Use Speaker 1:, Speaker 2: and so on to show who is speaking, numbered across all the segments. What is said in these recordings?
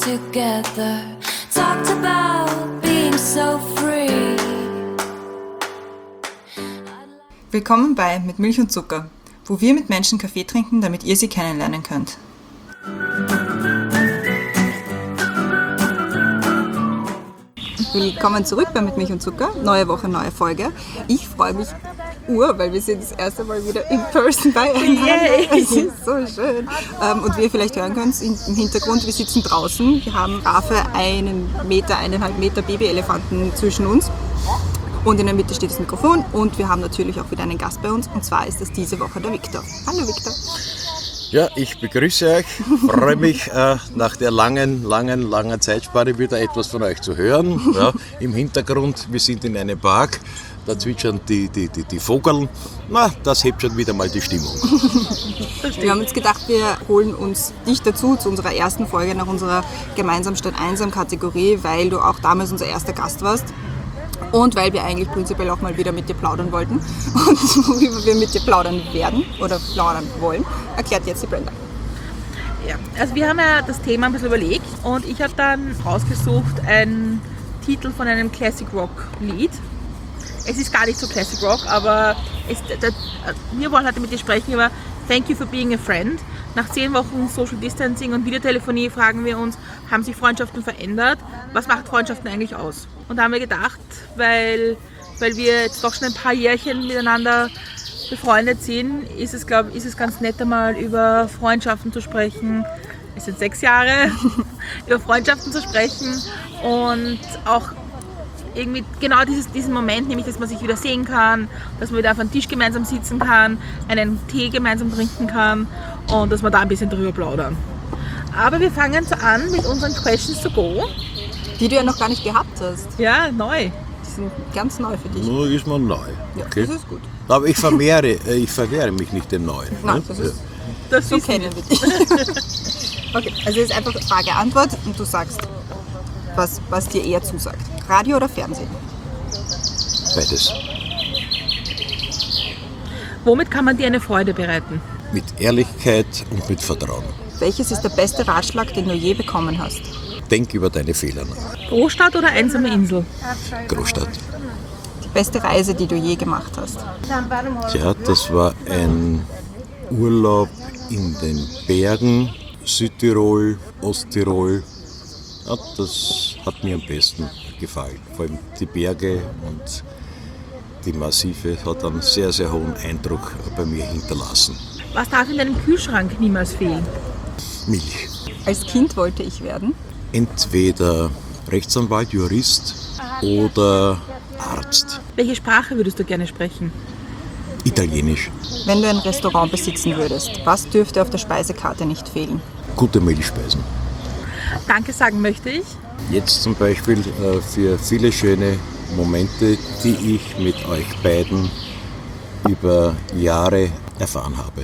Speaker 1: together, talked about being so free.
Speaker 2: Willkommen bei Mit Milch und Zucker, wo wir mit Menschen Kaffee trinken, damit ihr sie kennenlernen könnt. Willkommen zurück bei Mit Milch und Zucker, neue Woche, neue Folge. Ich freue mich weil wir sind das erste Mal wieder in person beieinander. Es ist so schön. Und wie ihr vielleicht hören könnt, im Hintergrund, wir sitzen draußen. Wir haben brave 1,5 Meter Babyelefanten zwischen uns. Und in der Mitte steht das Mikrofon und wir haben natürlich auch wieder einen Gast bei uns. Und zwar ist das diese Woche der Viktor. Hallo Viktor.
Speaker 3: Ja, ich begrüße euch, freue mich nach der langen Zeitspanne wieder etwas von euch zu hören. Ja, im Hintergrund, wir sind in einem Park, da zwitschern die Vogeln. Na, das hebt schon wieder mal die Stimmung.
Speaker 2: Wir haben uns gedacht, wir holen uns dich dazu zu unserer ersten Folge nach unserer Gemeinsam statt einsam Kategorie, weil du auch damals unser erster Gast warst. Und weil wir eigentlich prinzipiell auch mal wieder mit dir plaudern wollten. Und worüber wir mit dir plaudern werden oder plaudern wollen, erklärt jetzt die Brenda.
Speaker 4: Ja, also wir haben ja das Thema ein bisschen überlegt und ich habe dann rausgesucht einen Titel von einem Classic Rock Lied. Es ist gar nicht so Classic Rock, aber wir wollen heute mit dir sprechen über Thank You for Being a Friend. Nach 10 Wochen Social Distancing und Videotelefonie fragen wir uns, haben sich Freundschaften verändert? Was macht Freundschaften eigentlich aus? Und da haben wir gedacht, weil wir jetzt doch schon ein paar Jährchen miteinander befreundet sind, ist es ganz nett, einmal über Freundschaften zu sprechen. Es sind 6 Jahre, über Freundschaften zu sprechen und auch irgendwie genau diesen Moment, nämlich dass man sich wieder sehen kann, dass man wieder auf einem Tisch gemeinsam sitzen kann, einen Tee gemeinsam trinken kann und dass wir da ein bisschen drüber plaudern. Aber wir fangen so an mit unseren Questions to go.
Speaker 2: Die du ja noch gar nicht gehabt hast.
Speaker 4: Ja, neu.
Speaker 2: Die sind ganz neu für dich.
Speaker 3: Nur ist man neu.
Speaker 2: Ja,
Speaker 3: Okay.
Speaker 2: das ist gut.
Speaker 3: Aber ich verwehre mich nicht dem Neuen.
Speaker 2: Nein,
Speaker 3: Ne?
Speaker 4: Das
Speaker 2: so
Speaker 4: wissen wir.
Speaker 2: kennen wir dich. Okay, also es ist einfach Frage-Antwort und du sagst, was dir eher zusagt. Radio oder Fernsehen?
Speaker 3: Beides.
Speaker 4: Womit kann man dir eine Freude bereiten?
Speaker 3: Mit Ehrlichkeit und mit Vertrauen.
Speaker 2: Welches ist der beste Ratschlag, den du je bekommen hast?
Speaker 3: Denk über deine Fehler nach.
Speaker 4: Großstadt oder einsame Insel?
Speaker 3: Großstadt.
Speaker 2: Die beste Reise, die du je gemacht hast?
Speaker 3: Tja, das war ein Urlaub in den Bergen, Südtirol, Osttirol. Ja, das hat mir am besten gefallen. Vor allem die Berge und die Massive hat einen sehr, sehr hohen Eindruck bei mir hinterlassen.
Speaker 4: Was darf in deinem Kühlschrank niemals fehlen?
Speaker 3: Milch.
Speaker 2: Als Kind wollte ich werden?
Speaker 3: Entweder Rechtsanwalt, Jurist oder Arzt.
Speaker 4: Welche Sprache würdest du gerne sprechen?
Speaker 3: Italienisch.
Speaker 2: Wenn du ein Restaurant besitzen würdest, was dürfte auf der Speisekarte nicht fehlen?
Speaker 3: Gute Milchspeisen.
Speaker 4: Danke sagen möchte ich.
Speaker 3: Jetzt zum Beispiel für viele schöne Momente, die ich mit euch beiden über Jahre erfahren habe.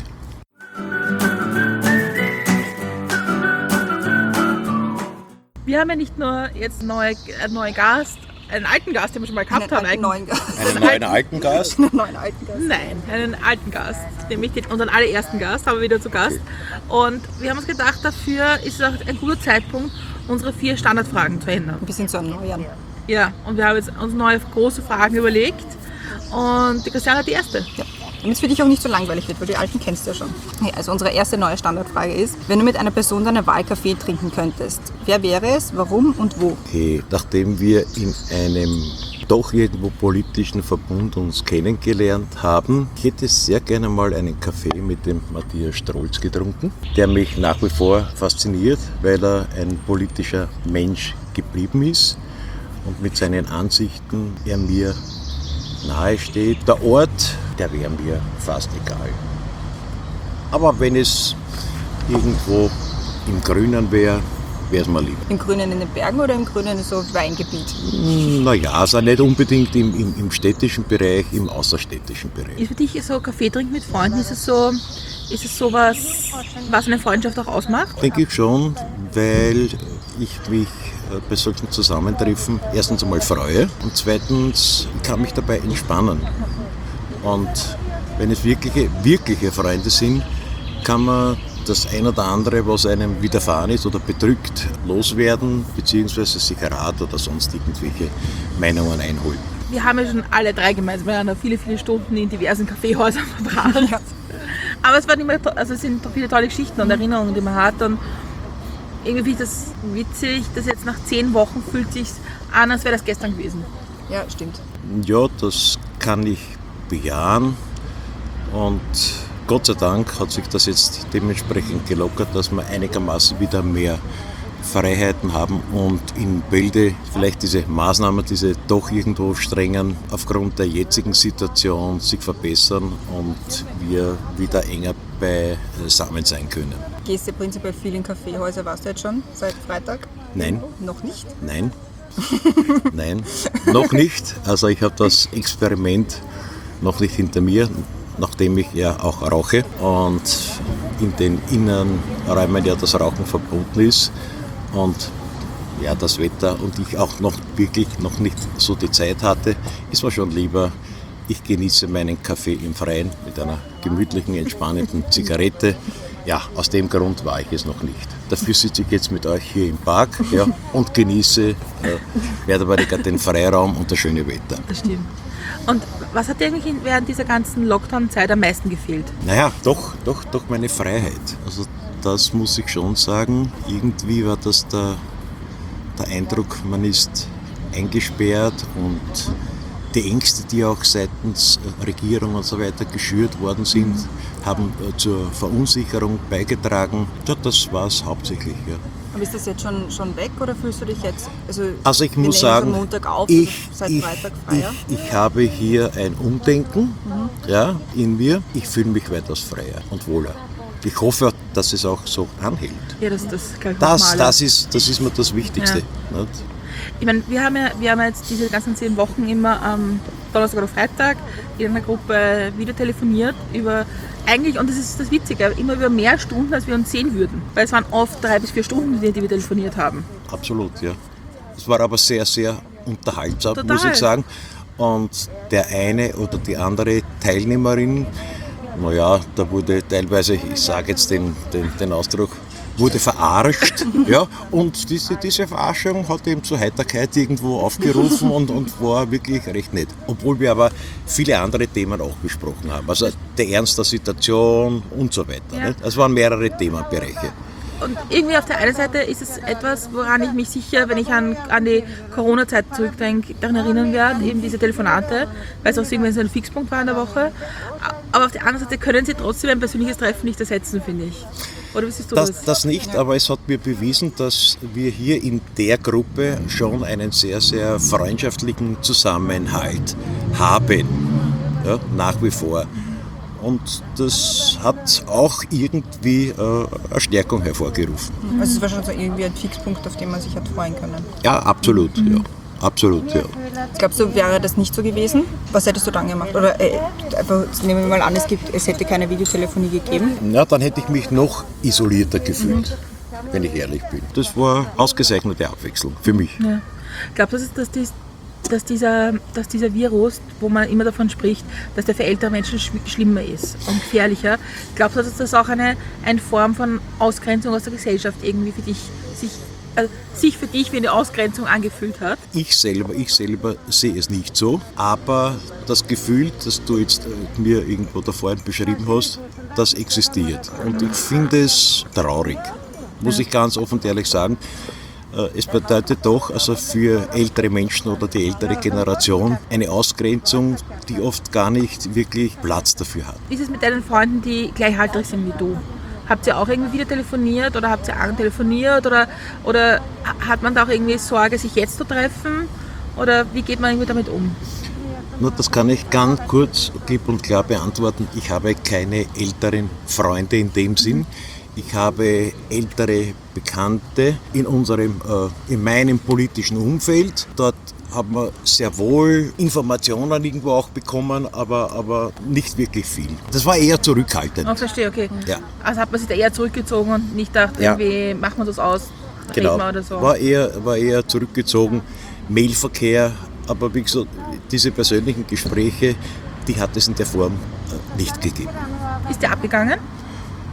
Speaker 4: Wir haben ja nicht nur jetzt einen neuen Gast, einen alten Gast, den wir schon mal gehabt haben.
Speaker 2: Einen neuen Gast.
Speaker 3: Einen neuen alten Gast?
Speaker 2: Einen neuen alten Gast.
Speaker 4: Nein, einen alten Gast, nämlich unseren allerersten Gast, haben wir wieder zu Gast. Und wir haben uns gedacht, dafür ist es auch ein guter Zeitpunkt, unsere 4 Standardfragen zu ändern.
Speaker 2: Ein bisschen zu erneuern.
Speaker 4: Ja, und wir haben jetzt uns neue große Fragen überlegt und die Christiane hat die erste.
Speaker 2: Ja. Damit es für dich auch nicht so langweilig wird, weil die alten kennst du ja schon. Okay, also unsere erste neue Standardfrage ist, wenn du mit einer Person deiner Wahl Kaffee trinken könntest, wer wäre es, warum und wo?
Speaker 3: Okay, nachdem wir in einem doch irgendwo politischen Verbund uns kennengelernt haben, ich hätte sehr gerne mal einen Kaffee mit dem Matthias Strolz getrunken, der mich nach wie vor fasziniert, weil er ein politischer Mensch geblieben ist und mit seinen Ansichten er mir nahe steht. Der Ort, der wäre mir fast egal. Aber wenn es irgendwo im Grünen wäre, wäre es mir lieber.
Speaker 2: Im Grünen in den Bergen oder im Grünen so Weingebiet?
Speaker 3: Naja, also nicht unbedingt im städtischen Bereich, im außerstädtischen Bereich.
Speaker 4: Ist für dich so Kaffee trinken mit Freunden, ist es so was eine Freundschaft auch ausmacht?
Speaker 3: Denke ich schon, weil ich mich bei solchen Zusammentreffen erstens einmal freue und zweitens kann mich dabei entspannen. Und wenn es wirkliche Freunde sind, kann man das ein oder andere, was einem widerfahren ist oder bedrückt, loswerden, beziehungsweise sich Rat oder sonst irgendwelche Meinungen einholen.
Speaker 4: Wir haben ja schon alle drei gemeinsam miteinander viele, viele Stunden in diversen Kaffeehäusern verbracht.
Speaker 2: Ja.
Speaker 4: Aber es waren immer, also es sind viele tolle Geschichten und Erinnerungen, die man hat. Und irgendwie finde ich das witzig, dass jetzt nach 10 Wochen fühlt es sich an, als wäre das gestern gewesen.
Speaker 2: Ja, stimmt.
Speaker 3: Ja, das kann ich bejahen und Gott sei Dank hat sich das jetzt dementsprechend gelockert, dass wir einigermaßen wieder mehr Freiheiten haben und in Bälde vielleicht diese Maßnahmen, diese doch irgendwo strengen, aufgrund der jetzigen Situation sich verbessern und wir wieder enger beisammen sein können.
Speaker 2: Gehst du prinzipiell viel in Kaffeehäuser, warst du jetzt schon seit Freitag?
Speaker 3: Nein.
Speaker 2: Noch nicht?
Speaker 3: Nein, nein, noch nicht. Also ich habe das Experiment noch nicht hinter mir, nachdem ich ja auch rauche und in den Innenräumen ja das Rauchen verboten ist und ja das Wetter und ich auch noch wirklich noch nicht so die Zeit hatte, ist mir schon lieber, ich genieße meinen Kaffee im Freien mit einer gemütlichen, entspannenden Zigarette. Ja, aus dem Grund war ich es noch nicht. Dafür sitze ich jetzt mit euch hier im Park und genieße mehr oder weniger den Freiraum und das schöne Wetter.
Speaker 4: Das stimmt. Und was hat dir eigentlich während dieser ganzen Lockdown-Zeit am meisten gefehlt?
Speaker 3: Naja, doch meine Freiheit. Also das muss ich schon sagen. Irgendwie war das der Eindruck, man ist eingesperrt und die Ängste, die auch seitens Regierung und so weiter geschürt worden sind, haben zur Verunsicherung beigetragen. Ja, das war es hauptsächlich. Ja.
Speaker 2: Aber ist das jetzt schon weg oder fühlst du dich jetzt?
Speaker 3: Also ich
Speaker 2: wir
Speaker 3: muss
Speaker 2: nehmen
Speaker 3: sagen,
Speaker 2: am Montag auf, seit Freitag freier?
Speaker 3: ich habe hier ein Umdenken in mir. Ich fühle mich weitaus freier und wohler. Ich hoffe, dass es auch so anhält.
Speaker 4: Ja, das gleich
Speaker 3: Das ist mir das Wichtigste.
Speaker 4: Ja.
Speaker 3: Nicht?
Speaker 4: Ich meine, wir haben jetzt diese ganzen 10 Wochen immer am Donnerstag oder Freitag in einer Gruppe wieder telefoniert über eigentlich, und das ist das Witzige, immer über mehr Stunden, als wir uns sehen würden. Weil es waren oft 3 bis 4 Stunden, die wir telefoniert haben.
Speaker 3: Absolut, ja. Es war aber sehr, sehr unterhaltsam,
Speaker 4: Total.
Speaker 3: muss ich sagen. Und der eine oder die andere Teilnehmerin, naja, da wurde teilweise, ich sage jetzt den Ausdruck, wurde verarscht, ja, und diese Verarschung hat eben zur Heiterkeit irgendwo aufgerufen und war wirklich recht nett. Obwohl wir aber viele andere Themen auch besprochen haben, also der Ernst der Situation und so weiter.
Speaker 4: Ja.
Speaker 3: Nicht? Es waren mehrere Themenbereiche.
Speaker 4: Und irgendwie auf der einen Seite ist es etwas, woran ich mich sicher, wenn ich an die Corona-Zeit zurückdenke, daran erinnern werde, eben diese Telefonate, weil es auch irgendwie so ein Fixpunkt war in der Woche. Aber auf der anderen Seite können sie trotzdem ein persönliches Treffen nicht ersetzen, finde ich. Oder wie siehst du das?
Speaker 3: Das nicht, aber es hat mir bewiesen, dass wir hier in der Gruppe schon einen sehr, sehr freundschaftlichen Zusammenhalt haben, ja, nach wie vor. Und das hat auch irgendwie eine Stärkung hervorgerufen.
Speaker 2: Also es war schon so irgendwie ein Fixpunkt, auf den man sich hat freuen können.
Speaker 3: Ja, absolut, ja. Absolut, ja.
Speaker 2: Glaubst du, wäre das nicht so gewesen? Was hättest du dann gemacht? Oder einfach, nehmen wir mal an, es hätte keine Videotelefonie gegeben.
Speaker 3: Na, dann hätte ich mich noch isolierter gefühlt, wenn ich ehrlich bin. Das war ausgezeichnete Abwechslung für mich.
Speaker 4: Ja. Glaubst du, dass dieser Virus, wo man immer davon spricht, dass der für ältere Menschen schlimmer ist und gefährlicher, glaubst du, dass das auch eine Form von Ausgrenzung aus der Gesellschaft irgendwie für dich sich für dich wie eine Ausgrenzung angefühlt hat?
Speaker 3: Ich selber sehe es nicht so, aber das Gefühl, das du jetzt mir irgendwo da vorhin beschrieben hast, das existiert. Und ich finde es traurig, muss ich ganz offen und ehrlich sagen. Es bedeutet doch also für ältere Menschen oder die ältere Generation eine Ausgrenzung, die oft gar nicht wirklich Platz dafür hat.
Speaker 4: Wie ist es mit deinen Freunden, die gleichaltrig sind wie du? Habt ihr auch irgendwie wieder telefoniert oder habt ihr telefoniert oder hat man da auch irgendwie Sorge, sich jetzt zu treffen? Oder wie geht man irgendwie damit um?
Speaker 3: Nur das kann ich ganz kurz, klipp und klar beantworten. Ich habe keine älteren Freunde in dem Sinn. Ich habe ältere Bekannte in meinem politischen Umfeld. Dort haben wir sehr wohl Informationen irgendwo auch bekommen, aber nicht wirklich viel. Das war eher zurückhaltend.
Speaker 4: Oh, verstehe, okay.
Speaker 3: Ja.
Speaker 4: Also hat man sich da eher zurückgezogen und nicht gedacht, irgendwie machen wir das aus,
Speaker 3: Genau.
Speaker 4: reden wir oder so.
Speaker 3: War eher zurückgezogen, Mailverkehr, aber wie gesagt, diese persönlichen Gespräche, die hat es in der Form nicht gegeben.
Speaker 4: Ist der abgegangen?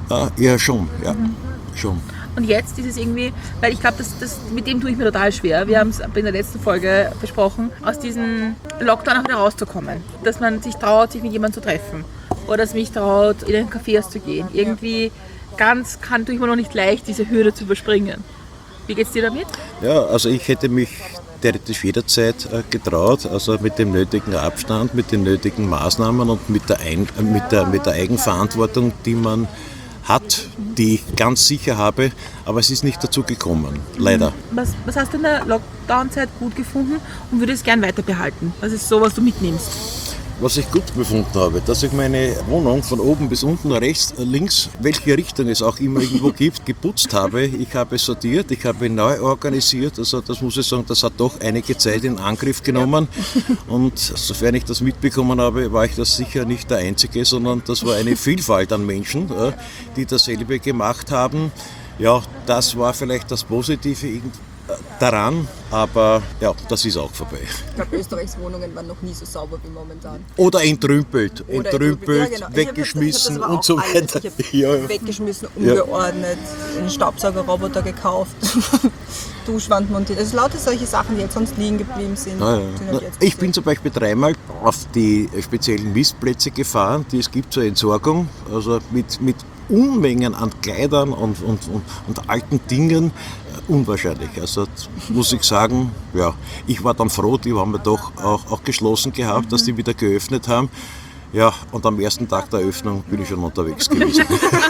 Speaker 3: Ja, schon, ja, schon.
Speaker 4: Und jetzt ist es irgendwie, weil ich glaube, mit dem tue ich mir total schwer. Wir haben es in der letzten Folge besprochen, aus diesem Lockdown auch wieder rauszukommen. Dass man sich traut, sich mit jemandem zu treffen. Oder dass man sich traut, in einen Café zu gehen. Irgendwie tue ich mir noch nicht leicht, diese Hürde zu überspringen. Wie geht's dir damit?
Speaker 3: Ja, also ich hätte mich theoretisch jederzeit getraut, also mit dem nötigen Abstand, mit den nötigen Maßnahmen und mit der Eigenverantwortung, die man hat, die ich ganz sicher habe, aber es ist nicht dazu gekommen, leider.
Speaker 4: Was hast du in der Lockdown-Zeit gut gefunden und würdest gern weiter behalten? Was ist so, was du mitnimmst?
Speaker 3: Was ich gut befunden habe, dass ich meine Wohnung von oben bis unten, rechts, links, welche Richtung es auch immer irgendwo gibt, geputzt habe. Ich habe sortiert, ich habe neu organisiert. Also das muss ich sagen, das hat doch einige Zeit in Angriff genommen. Und sofern ich das mitbekommen habe, war ich das sicher nicht der Einzige, sondern das war eine Vielfalt an Menschen, die dasselbe gemacht haben. Ja, das war vielleicht das Positive daran, aber ja, das ist auch vorbei.
Speaker 2: Ich glaube, Österreichs Wohnungen waren noch nie so sauber wie momentan.
Speaker 3: Oder entrümpelt,
Speaker 2: Ja, genau.
Speaker 3: weggeschmissen
Speaker 2: ich hab das aber
Speaker 3: und
Speaker 2: auch
Speaker 3: so
Speaker 2: alles.
Speaker 3: weiter.
Speaker 2: Ich habe weggeschmissen, umgeordnet, einen Staubsaugerroboter gekauft, Duschwand montiert. Also lauter solche Sachen, die jetzt sonst liegen geblieben sind.
Speaker 3: Ja.
Speaker 2: sind halt jetzt
Speaker 3: Ich bin zum Beispiel 3-mal auf die speziellen Mistplätze gefahren, die es gibt zur Entsorgung, also mit Unmengen an Kleidern und alten Dingen. Unwahrscheinlich. Also muss ich sagen, ja, ich war dann froh, die haben wir doch auch geschlossen gehabt, dass die wieder geöffnet haben. Ja, und am ersten Tag der Öffnung bin ich schon unterwegs gewesen.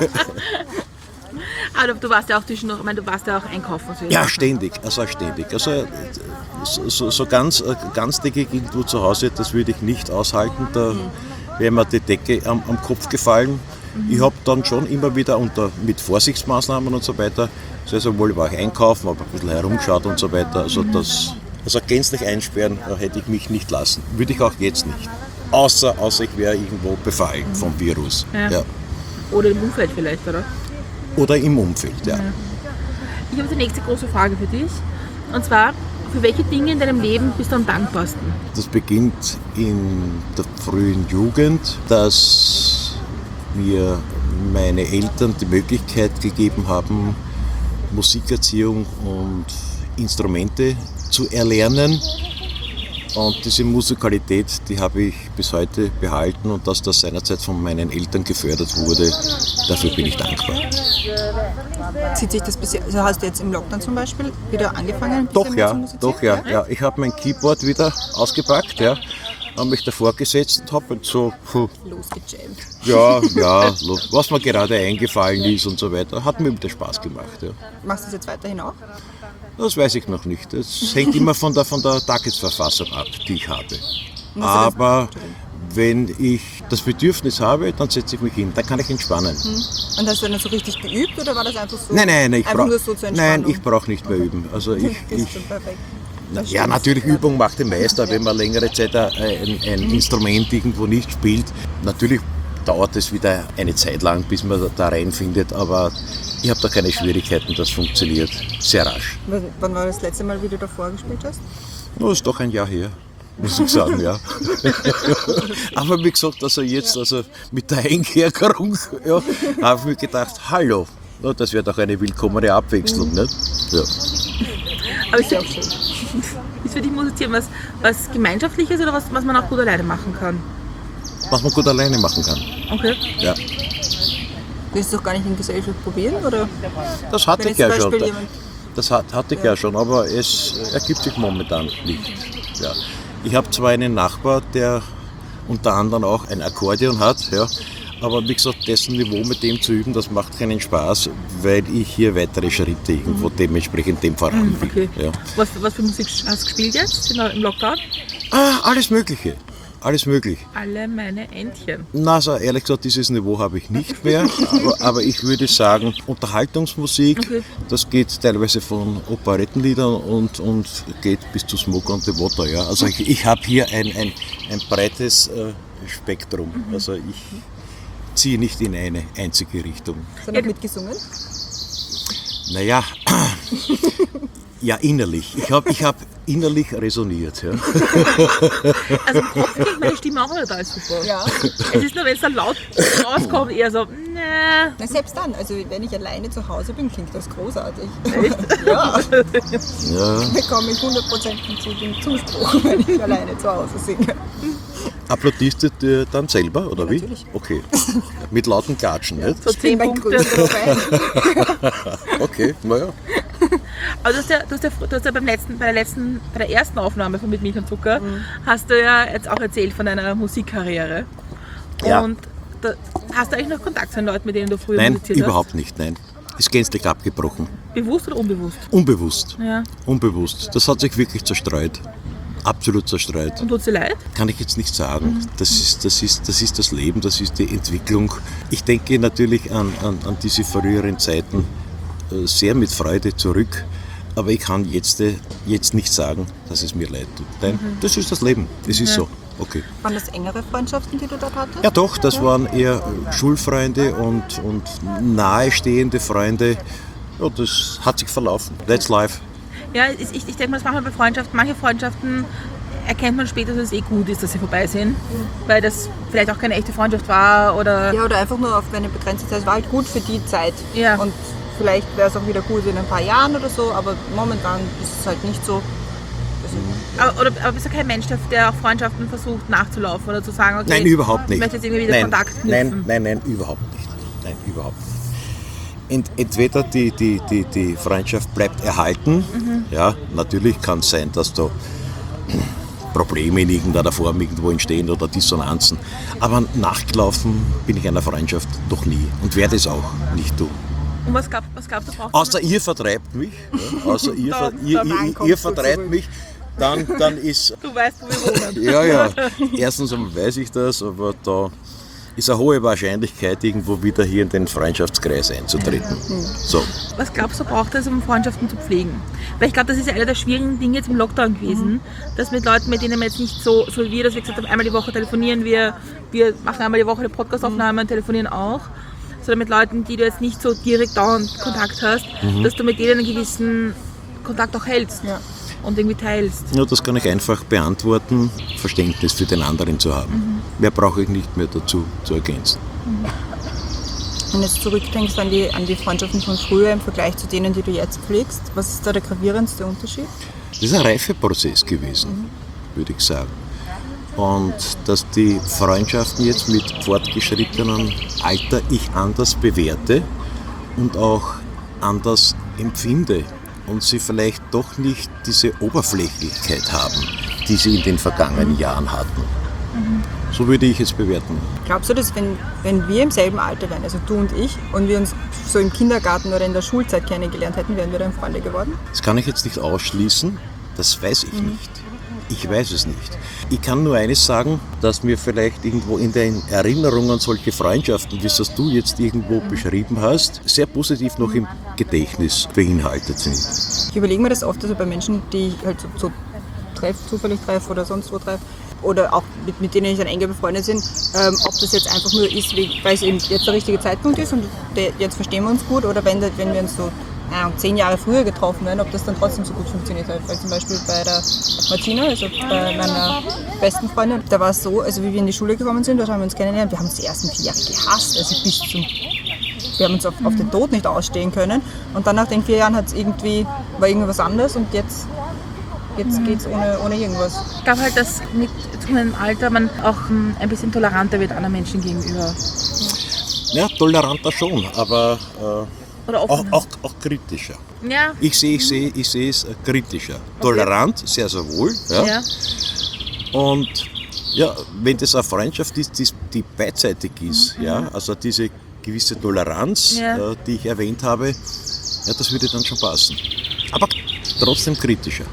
Speaker 4: Aber du warst ja auch zwischendurch, ich meine, du warst ja auch einkaufen. So
Speaker 3: Ja, ständig. Also so ganztägig irgendwo zu Hause, das würde ich nicht aushalten. Da wäre mir die Decke am Kopf gefallen. Ich habe dann schon immer wieder mit Vorsichtsmaßnahmen und so weiter, also wohl war ich einkaufen, habe ein bisschen herumgeschaut und so weiter. Also gänzlich einsperren hätte ich mich nicht lassen. Würde ich auch jetzt nicht. Außer ich wäre irgendwo befallen vom Virus.
Speaker 4: Ja.
Speaker 3: Ja.
Speaker 4: Oder im Umfeld vielleicht, oder?
Speaker 3: Oder im Umfeld, ja.
Speaker 4: Ich habe die nächste große Frage für dich. Und zwar, für welche Dinge in deinem Leben bist du am dankbarsten?
Speaker 3: Das beginnt in der frühen Jugend, dass mir meine Eltern die Möglichkeit gegeben haben, Musikerziehung und Instrumente zu erlernen. Und diese Musikalität, die habe ich bis heute behalten, und dass das seinerzeit von meinen Eltern gefördert wurde, dafür bin ich dankbar.
Speaker 2: Zieht sich das bisher, also hast du jetzt im Lockdown zum Beispiel wieder angefangen?
Speaker 3: Doch, ja. Ich habe mein Keyboard wieder ausgepackt, ja, habe mich davor gesetzt und habe so
Speaker 2: Losgejammt.
Speaker 3: was mir gerade eingefallen ist und so weiter. Hat mir wieder Spaß gemacht. Ja.
Speaker 2: Machst du das jetzt weiterhin auch?
Speaker 3: Das weiß ich noch nicht. Das hängt immer von der Tagesverfassung ab, die ich habe. Aber wenn ich das Bedürfnis habe, dann setze ich mich hin. Dann kann ich entspannen.
Speaker 2: Und hast du dann so richtig geübt oder war das einfach so?
Speaker 3: Nein,
Speaker 2: einfach nur so zur Entspannung?
Speaker 3: ich brauche nicht mehr üben. Also
Speaker 2: Das ist schon perfekt.
Speaker 3: ja, natürlich, Übung macht den Meister, wenn man längere Zeit ein Instrument irgendwo nicht spielt. Natürlich dauert es wieder eine Zeit lang, bis man da reinfindet, aber ich habe da keine Schwierigkeiten, das funktioniert sehr rasch.
Speaker 2: Wann war das letzte Mal, wie du davor gespielt hast?
Speaker 3: Das ist doch ein Jahr her, muss ich sagen, ja. Aber wie gesagt, jetzt mit der Einkehrung, ja, habe ich mir gedacht, hallo, das wäre doch eine willkommene Abwechslung, nicht? Ja.
Speaker 4: Aber ist für dich Musizieren was Gemeinschaftliches oder was man auch gut alleine machen kann?
Speaker 3: Was man gut alleine machen kann.
Speaker 4: Okay.
Speaker 3: Ja.
Speaker 2: Willst du doch gar nicht in Gesellschaft probieren? Oder?
Speaker 3: Das hatte
Speaker 2: Wenn
Speaker 3: ich ja
Speaker 2: jetzt zum
Speaker 3: schon.
Speaker 2: Beispiel jemand-
Speaker 3: Das hatte ich ja schon, aber es ergibt sich momentan nicht. Ja. Ich habe zwar einen Nachbar, der unter anderem auch ein Akkordeon hat, ja, aber wie gesagt, dessen Niveau mit dem zu üben, das macht keinen Spaß, weil ich hier weitere Schritte irgendwo dementsprechend dem voran will.
Speaker 4: Okay.
Speaker 3: Ja.
Speaker 4: Was für Musik hast du gespielt jetzt im Lockdown?
Speaker 3: Alles Mögliche. Alles möglich.
Speaker 4: Alle meine Entchen.
Speaker 3: Na, also ehrlich gesagt, dieses Niveau habe ich nicht mehr, aber ich würde sagen, Unterhaltungsmusik, das geht teilweise von Operettenliedern und geht bis zu Smoke on the Water. Ja. Also ich habe hier ein breites Spektrum, also ich ziehe nicht in eine einzige Richtung.
Speaker 2: Hast du noch mitgesungen?
Speaker 3: Naja, Ja, innerlich. Ich hab innerlich resoniert. Ja.
Speaker 4: Also im Kopf klingt meine Stimme auch total super.
Speaker 2: Ja.
Speaker 4: Es ist nur, wenn es dann laut rauskommt, eher so, nee.
Speaker 2: Na, selbst dann, also wenn ich alleine zu Hause bin, klingt das großartig. Ja,
Speaker 3: Ja.
Speaker 2: bekomme ich 100% Zuspruch, wenn ich alleine zu Hause singe.
Speaker 3: Applaudierst du dir dann selber, oder wie?
Speaker 2: natürlich.
Speaker 3: Okay. Mit lauten Klatschen, nicht?
Speaker 4: So 10
Speaker 2: mein
Speaker 4: Punkte.
Speaker 2: größter Fan.
Speaker 3: Okay, naja.
Speaker 4: Aber du hast ja bei der ersten Aufnahme von Mit Milch und Zucker, hast du ja jetzt auch erzählt von deiner Musikkarriere.
Speaker 3: Ja.
Speaker 4: Und hast du eigentlich noch Kontakt zu den Leuten, mit denen du früher
Speaker 3: Nein,
Speaker 4: musiziert
Speaker 3: überhaupt nicht, nein. Ist gänzlich abgebrochen.
Speaker 4: hast? Bewusst oder unbewusst?
Speaker 3: Unbewusst.
Speaker 4: Ja.
Speaker 3: Unbewusst. Das hat sich wirklich zerstreut. Absolut zerstreut.
Speaker 4: Und tut's dir leid?
Speaker 3: Kann ich jetzt nicht sagen. Das ist das Leben, das ist die Entwicklung. Ich denke natürlich an diese früheren Zeiten sehr mit Freude zurück. Aber ich kann jetzt nicht sagen, dass es mir leid tut. Nein, das ist das Leben. Das ist so. Okay.
Speaker 2: Waren das engere Freundschaften, die du dort hattest?
Speaker 3: Ja doch, das waren eher Schulfreunde und nahestehende Freunde. Ja, das hat sich verlaufen. That's life.
Speaker 4: Ja, ich denke mal, das machen wir bei Freundschaften. Manche Freundschaften erkennt man später, dass es gut ist, dass sie vorbei sind. Weil das vielleicht auch keine echte Freundschaft war oder...
Speaker 2: Ja, oder einfach nur auf eine begrenzte Zeit. Es war halt gut für die Zeit.
Speaker 4: Ja.
Speaker 2: Und vielleicht wäre es auch wieder gut in ein paar Jahren oder so, aber momentan ist es halt nicht so.
Speaker 4: Aber bist du kein Mensch, der auch Freundschaften versucht nachzulaufen oder zu sagen, okay,
Speaker 3: Nein, überhaupt nicht.
Speaker 4: ich möchte jetzt irgendwie wieder Kontakt knüpfen?
Speaker 3: Nein, überhaupt nicht. Nein, überhaupt nicht. Entweder die Freundschaft bleibt erhalten, ja, natürlich kann es sein, dass da Probleme in irgendeiner Form irgendwo entstehen oder Dissonanzen, aber nachgelaufen bin ich einer Freundschaft noch nie und werde es auch nicht tun.
Speaker 4: Und was gab's da braucht
Speaker 3: Außer ihr vertreibt mich, ja, außer ihr vertreibt mich, dann ist...
Speaker 4: Du weißt, wo wir wohnen.
Speaker 3: Ja. Erstens einmal weiß ich das, aber da ist eine hohe Wahrscheinlichkeit, irgendwo wieder hier in den Freundschaftskreis einzutreten. So.
Speaker 4: Was glaubst du, braucht es, um Freundschaften zu pflegen? Weil ich glaube, das ist ja einer der schwierigen Dinge jetzt im Lockdown gewesen, dass mit Leuten, mit denen wir jetzt nicht so wie wir, dass wir gesagt haben, einmal die Woche telefonieren wir machen einmal die Woche eine Podcastaufnahme und telefonieren auch, sondern mit Leuten, die du jetzt nicht so direkt dauernd Kontakt hast, dass du mit denen einen gewissen Kontakt auch hältst.
Speaker 2: Ja.
Speaker 4: Und irgendwie teilst.
Speaker 3: Ja, das kann ich einfach beantworten, Verständnis für den anderen zu haben. Mehr brauche ich nicht mehr dazu zu ergänzen.
Speaker 2: Wenn du jetzt zurückdenkst an die Freundschaften von früher im Vergleich zu denen, die du jetzt pflegst, was ist da der gravierendste Unterschied?
Speaker 3: Das ist ein Reifeprozess gewesen, würde ich sagen. Und dass die Freundschaften jetzt mit fortgeschrittenem Alter ich anders bewerte und auch anders empfinde. Und sie vielleicht doch nicht diese Oberflächlichkeit haben, die sie in den vergangenen Jahren hatten. So würde ich es bewerten.
Speaker 2: Glaubst du, dass wenn wir im selben Alter wären, also du und ich, und wir uns so im Kindergarten oder in der Schulzeit kennengelernt hätten, wären wir dann Freunde geworden?
Speaker 3: Das kann ich jetzt nicht ausschließen, das weiß ich nicht. Ich weiß es nicht. Ich kann nur eines sagen, dass mir vielleicht irgendwo in den Erinnerungen solche Freundschaften, wie es das du jetzt irgendwo beschrieben hast, sehr positiv noch im Gedächtnis beinhaltet sind.
Speaker 2: Ich überlege mir das oft, also bei Menschen, die ich halt so zufällig treffe oder sonst wo treffe, oder auch mit denen ich dann enger befreundet bin, ob das jetzt einfach nur ist, weil es eben jetzt der richtige Zeitpunkt ist und jetzt verstehen wir uns gut, oder wenn wir uns so 10 Jahre früher getroffen werden, ob das dann trotzdem so gut funktioniert hat. Weil zum Beispiel bei der Martina, also bei meiner besten Freundin, da war es so, also wie wir in die Schule gekommen sind, da haben wir uns kennengelernt, wir haben uns die ersten 4 Jahre gehasst, also wir haben uns auf den Tod nicht ausstehen können. Und dann nach den 4 Jahren war irgendwie was anderes und jetzt geht es ohne irgendwas.
Speaker 4: Ich glaube halt, dass mit zunehmendem Alter man auch ein bisschen toleranter wird anderen Menschen gegenüber.
Speaker 3: Ja, toleranter schon, aber
Speaker 4: Oder
Speaker 3: auch kritischer.
Speaker 4: Ja.
Speaker 3: Ich sehe es kritischer. Tolerant, sehr, sehr wohl. Ja. Und ja, wenn das eine Freundschaft ist, die beidseitig ist, ja, also diese gewisse Toleranz, die ich erwähnt habe, ja, das würde dann schon passen. Aber trotzdem kritischer.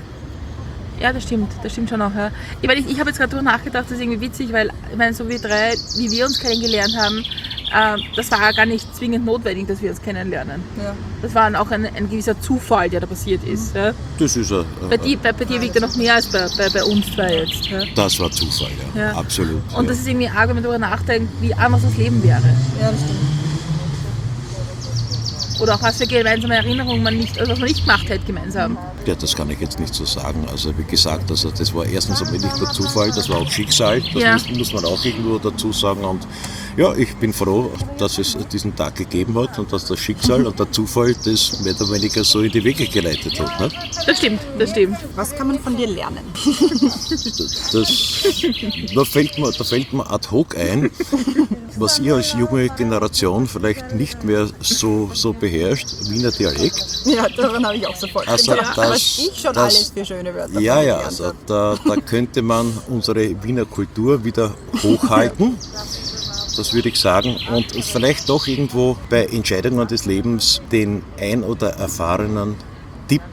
Speaker 4: Ja, das stimmt schon auch. Ja. Ich habe jetzt gerade darüber nachgedacht, das ist irgendwie witzig, weil ich meine, so wie wir uns kennengelernt haben, das war gar nicht zwingend notwendig, dass wir uns kennenlernen. Ja. Das war auch ein gewisser Zufall, der da passiert ist. Ja.
Speaker 3: Das ist
Speaker 4: bei dir wiegt er noch mehr als bei uns zwei jetzt. Ja.
Speaker 3: Das war Zufall, ja. Absolut.
Speaker 4: Und das ist irgendwie arg, wenn man darüber nachdenkt, wie anders das Leben wäre.
Speaker 2: Ja, das stimmt.
Speaker 4: Oder auch was für gemeinsame Erinnerungen man nicht, also was man nicht gemacht hat gemeinsam.
Speaker 3: Ja, das kann ich jetzt nicht so sagen. Also wie gesagt, also das war erstens einmal nicht nur Zufall, das war auch Schicksal. Das muss man auch irgendwo dazu sagen. Und ja, ich bin froh, dass es diesen Tag gegeben hat und dass das Schicksal und der Zufall das mehr oder weniger so in die Wege geleitet hat. Ne?
Speaker 4: Das stimmt.
Speaker 2: Was kann man von dir lernen?
Speaker 3: Da fällt mir ad hoc ein, was ihr als junge Generation vielleicht nicht mehr so beherrscht, Wiener Dialekt.
Speaker 2: Ja, daran habe ich auch sofort
Speaker 3: Also
Speaker 2: gedacht, was ich schon alles für schöne Wörter
Speaker 3: Ja,
Speaker 2: von dir gelernt
Speaker 3: also
Speaker 2: habe.
Speaker 3: da könnte man unsere Wiener Kultur wieder hochhalten. Das würde ich sagen. Und vielleicht doch irgendwo bei Entscheidungen des Lebens den ein oder erfahrenen Tipp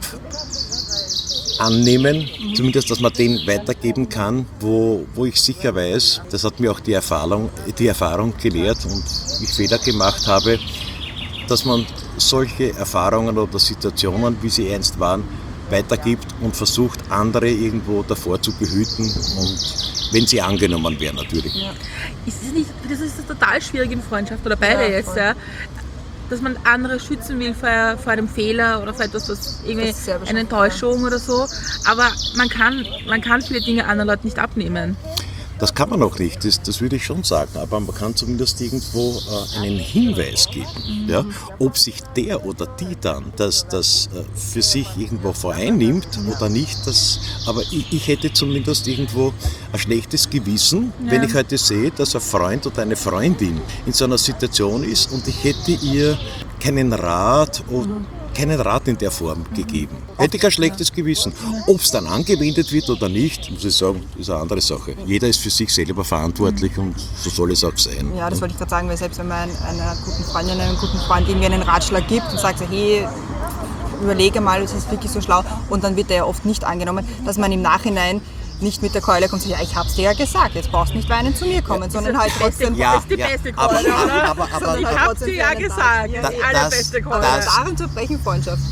Speaker 3: annehmen, zumindest, dass man den weitergeben kann, wo ich sicher weiß, das hat mir auch die Erfahrung gelehrt und ich Fehler gemacht habe, dass man solche Erfahrungen oder Situationen, wie sie einst waren, weitergibt und versucht, andere irgendwo davor zu behüten und wenn sie angenommen werden natürlich.
Speaker 4: Ja. Das ist total schwierig in Freundschaft oder beide jetzt, ja, dass man andere schützen will vor einem Fehler oder vor etwas, was irgendwie eine Enttäuschung oder so. Aber man kann viele Dinge anderen Leuten nicht abnehmen.
Speaker 3: Das kann man auch nicht, das würde ich schon sagen, aber man kann zumindest irgendwo einen Hinweis geben. Ja? Ob sich der oder die dann das für sich irgendwo vereinnimmt oder nicht, aber ich hätte zumindest irgendwo ein schlechtes Gewissen, wenn ich heute sehe, dass ein Freund oder eine Freundin in so einer Situation ist und ich hätte ihr keinen Rat in der Form gegeben. Hätte ich ein schlechtes Gewissen. Ob es dann angewendet wird oder nicht, muss ich sagen, ist eine andere Sache. Jeder ist für sich selber verantwortlich und so soll es auch sein.
Speaker 2: Ja, das wollte ich gerade sagen, weil selbst wenn man einer guten Freundin, einem guten Freund irgendwie einen Ratschlag gibt und sagt, so, hey, überlege mal, das ist wirklich so schlau und dann wird der ja oft nicht angenommen, dass man im Nachhinein nicht mit der Keule kommt und sagt, ja, ich hab's dir ja gesagt, jetzt brauchst du nicht weinen zu mir kommen, sondern halt trotzdem...
Speaker 4: Das ist die beste Keule, oder? Ich hab's dir ja gesagt, die allerbeste Keule.
Speaker 2: Daran zerbrechen Freundschaften.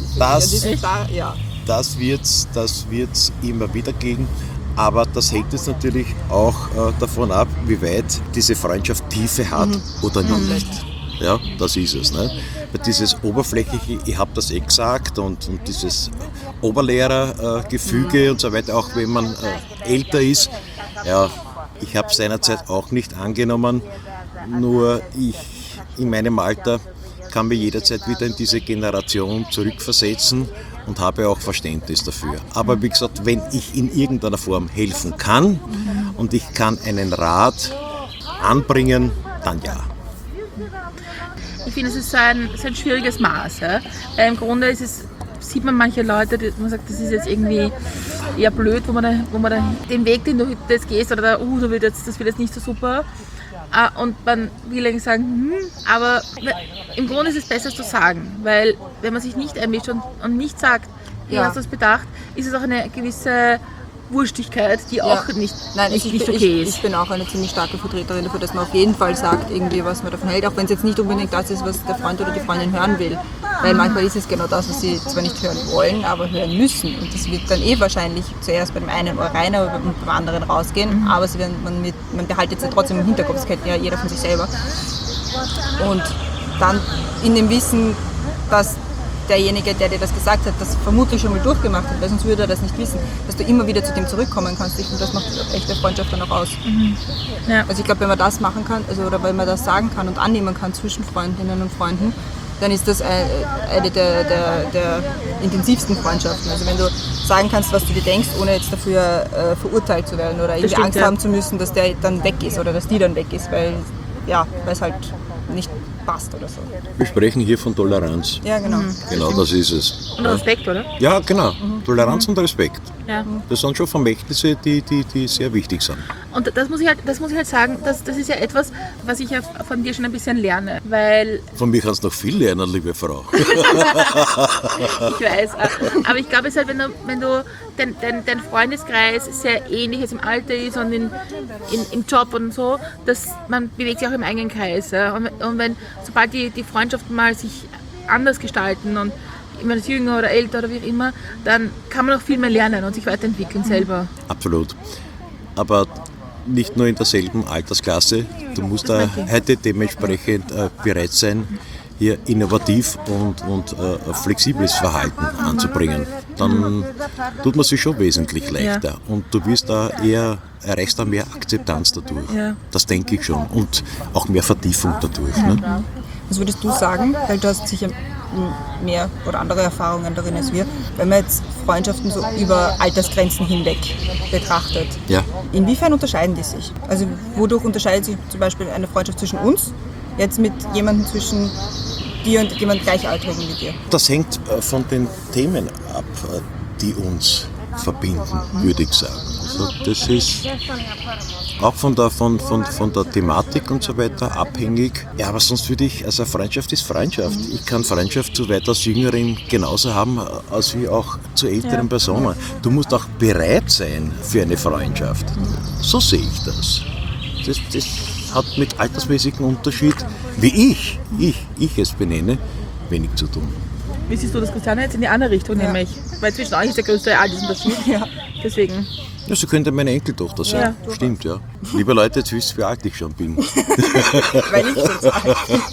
Speaker 3: Das wird's immer wieder geben, aber das hängt jetzt natürlich auch davon ab, wie weit diese Freundschaft Tiefe hat oder nicht. Ja, das ist es. Ne? Dieses oberflächliche, ich habe das gesagt und dieses Oberlehrergefüge und so weiter, auch wenn man älter ist, ja, ich habe seinerzeit auch nicht angenommen, nur ich in meinem Alter kann mich jederzeit wieder in diese Generation zurückversetzen und habe auch Verständnis dafür. Aber wie gesagt, wenn ich in irgendeiner Form helfen kann und ich kann einen Rat anbringen, dann ja.
Speaker 4: Ich finde, es ist so ein schwieriges Maß. Ja? Im Grunde sieht man manche Leute, man sagt, das ist jetzt irgendwie eher blöd, wo man da den Weg, den du jetzt gehst, oder das wird jetzt nicht so super. Und man will eigentlich sagen, aber im Grunde ist es besser zu sagen, weil wenn man sich nicht einmischt und nicht sagt, hast du das bedacht, ist es auch eine gewisse Wurstigkeit, die auch nicht okay ist.
Speaker 2: Ich bin auch eine ziemlich starke Vertreterin dafür, dass man auf jeden Fall sagt, irgendwie, was man davon hält, auch wenn es jetzt nicht unbedingt das ist, was der Freund oder die Freundin hören will. Weil manchmal ist es genau das, was sie zwar nicht hören wollen, aber hören müssen. Und das wird dann wahrscheinlich zuerst bei dem einen rein und beim anderen rausgehen, aber man behaltet es trotzdem im Hinterkopf, das kennt ja jeder von sich selber. Und dann in dem Wissen, dass derjenige, der dir das gesagt hat, das vermutlich schon mal durchgemacht hat, weil sonst würde er das nicht wissen, dass du immer wieder zu dem zurückkommen kannst. Und das macht echte Freundschaft dann auch aus. Ja. Also ich glaube, wenn man das machen kann, oder wenn man das sagen kann und annehmen kann zwischen Freundinnen und Freunden, dann ist das eine der intensivsten Freundschaften. Also wenn du sagen kannst, was du dir denkst, ohne jetzt dafür verurteilt zu werden oder irgendwie Angst haben zu müssen, dass der dann weg ist oder dass die dann weg ist, weil es halt nicht passt oder so.
Speaker 3: Wir sprechen hier von Toleranz.
Speaker 2: Ja, genau.
Speaker 3: Genau, das ist es.
Speaker 4: Und Respekt, oder?
Speaker 3: Ja, genau. Toleranz und Respekt.
Speaker 4: Ja.
Speaker 3: Das sind schon Vermächtnisse, die sehr wichtig sind.
Speaker 4: Und das muss ich halt sagen, das ist ja etwas, was ich ja von dir schon ein bisschen lerne, weil...
Speaker 3: Von mir kannst du noch viel lernen, liebe Frau.
Speaker 4: Ich weiß, aber ich glaube, es ist halt, wenn du dein Freundeskreis sehr ähnlich jetzt im Alter ist und im Job und so, dass man bewegt sich auch im eigenen Kreis. Ja? Und sobald die Freundschaften mal sich anders gestalten und man ist jünger oder älter oder wie auch immer, dann kann man auch viel mehr lernen und sich weiterentwickeln selber.
Speaker 3: Absolut. Aber nicht nur in derselben Altersklasse. Du musst da heute dementsprechend bereit sein, hier innovativ und flexibles Verhalten anzubringen, dann tut man sich schon wesentlich leichter. Und du wirst da erreichst da mehr Akzeptanz dadurch.
Speaker 4: Ja.
Speaker 3: Das denke ich schon. Und auch mehr Vertiefung dadurch. Ne?
Speaker 2: Was würdest du sagen, weil du hast sicher mehr oder andere Erfahrungen darin als wir, wenn man jetzt Freundschaften so über Altersgrenzen hinweg betrachtet,
Speaker 3: Ja.
Speaker 2: inwiefern unterscheiden die sich? Also wodurch unterscheidet sich zum Beispiel eine Freundschaft zwischen uns jetzt mit jemandem zwischen dir und jemand Gleichaltrigen wie dir?
Speaker 3: Das hängt von den Themen ab, die uns verbinden, würde ich sagen. Also das ist auch von der Thematik und so weiter abhängig. Ja, aber sonst würde ich, also Freundschaft ist Freundschaft. Ich kann Freundschaft zu weitaus Jüngeren genauso haben, als wie auch zu älteren Personen. Du musst auch bereit sein für eine Freundschaft. So sehe ich das. Das hat mit altersmäßigem Unterschied, wie ich es benenne, wenig zu tun.
Speaker 4: Wie siehst du das, Christiane? Jetzt in die andere Richtung nämlich. Weil zwischen euch ist der größte Altersunterschied.
Speaker 2: Ja.
Speaker 4: Deswegen.
Speaker 3: Ja, sie könnte meine Enkeltochter sein.
Speaker 4: Ja.
Speaker 3: Stimmt, ja. Liebe Leute, jetzt wisst ihr, wie alt ich schon bin.
Speaker 2: Weil ich so sage.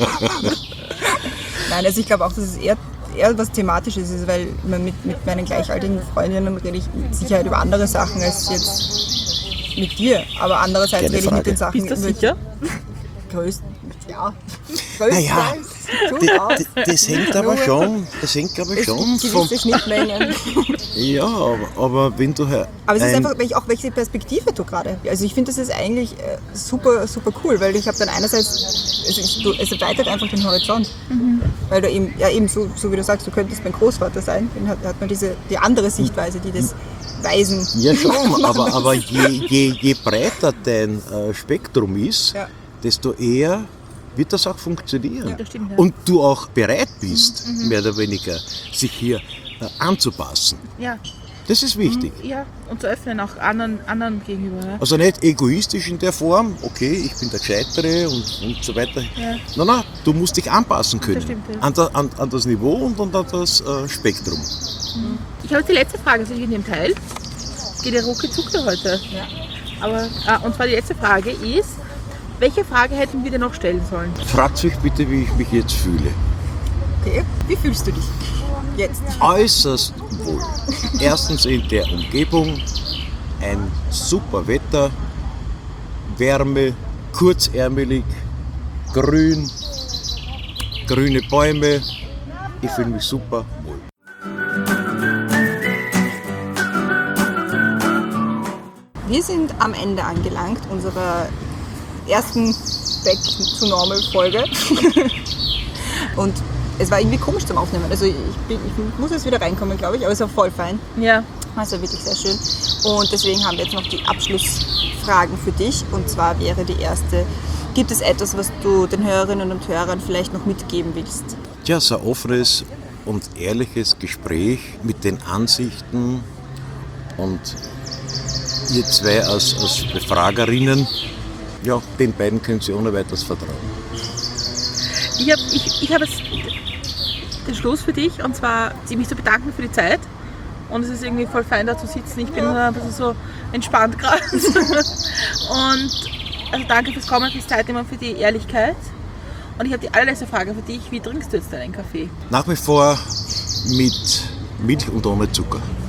Speaker 2: Nein, also ich glaube auch, dass es eher was Thematisches ist, weil man mit meinen gleichaltrigen Freundinnen rede ich mit Sicherheit über andere Sachen als jetzt mit dir. Aber andererseits
Speaker 3: Keine
Speaker 2: rede ich mit
Speaker 3: Frage.
Speaker 2: den Sachen
Speaker 4: Bist du sicher?
Speaker 2: Ja.
Speaker 3: Naja,
Speaker 2: Durchaus.
Speaker 3: das hängt aber schon,
Speaker 2: Es
Speaker 3: vom...
Speaker 2: gibt gewisse Schnittmengen.
Speaker 3: Ja, aber wenn du...
Speaker 2: Aber es ist einfach, auch welche Perspektive du gerade. Also ich finde, das ist eigentlich super, super cool, weil ich habe dann einerseits, es erweitert einfach den Horizont. Weil du eben so wie du sagst, du könntest mein Großvater sein, dann hat man die andere Sichtweise, die das Weisen.
Speaker 3: Ja schon, aber je breiter dein Spektrum ist,
Speaker 2: Ja.
Speaker 3: desto eher wird das auch funktionieren.
Speaker 4: das stimmt, ja.
Speaker 3: Und du auch bereit bist, mehr oder weniger, sich hier anzupassen.
Speaker 4: Ja.
Speaker 3: Das ist wichtig.
Speaker 4: Ja. Und zu öffnen auch anderen gegenüber. Ja?
Speaker 3: Also nicht egoistisch in der Form, okay, ich bin der Gescheitere und so weiter.
Speaker 4: Ja.
Speaker 3: Nein, du musst dich anpassen können.
Speaker 4: Das stimmt, ja.
Speaker 3: An das Niveau und an das Spektrum.
Speaker 4: Ich habe jetzt die letzte Frage natürlich in dem Teil. Es geht ja rucki zucki heute.
Speaker 2: Ja.
Speaker 4: Aber, und zwar die letzte Frage ist, welche Frage hätten wir dir noch stellen sollen?
Speaker 3: Fragt mich bitte, wie ich mich jetzt fühle.
Speaker 2: Okay, wie fühlst du dich jetzt?
Speaker 3: Äußerst wohl. Erstens in der Umgebung, ein super Wetter, Wärme, kurzärmelig, grün, grüne Bäume. Ich fühle mich super wohl.
Speaker 2: Wir sind am Ende angelangt unserer ersten Back to Normal Folge. Und es war irgendwie komisch zum Aufnehmen. Also ich muss jetzt wieder reinkommen, glaube ich, aber es war voll fein.
Speaker 4: Ja.
Speaker 2: Also wirklich sehr schön. Und deswegen haben wir jetzt noch die Abschlussfragen für dich. Und zwar wäre die erste: Gibt es etwas, was du den Hörerinnen und Hörern vielleicht noch mitgeben willst?
Speaker 3: Ja, so ein offenes und ehrliches Gespräch mit den Ansichten und ihr zwei als Befragerinnen, ja, den beiden können Sie ohne weiteres vertrauen.
Speaker 4: Ich habe jetzt den Schluss für dich, und zwar mich zu bedanken für die Zeit. Und es ist irgendwie voll fein, da zu sitzen. Ich bin ein bisschen so entspannt gerade. Und also danke fürs Kommen, fürs Zeitnehmen, für die Ehrlichkeit. Und ich habe die allerletzte Frage für dich: Wie trinkst du jetzt deinen Kaffee?
Speaker 3: Nach wie vor mit Milch und ohne Zucker.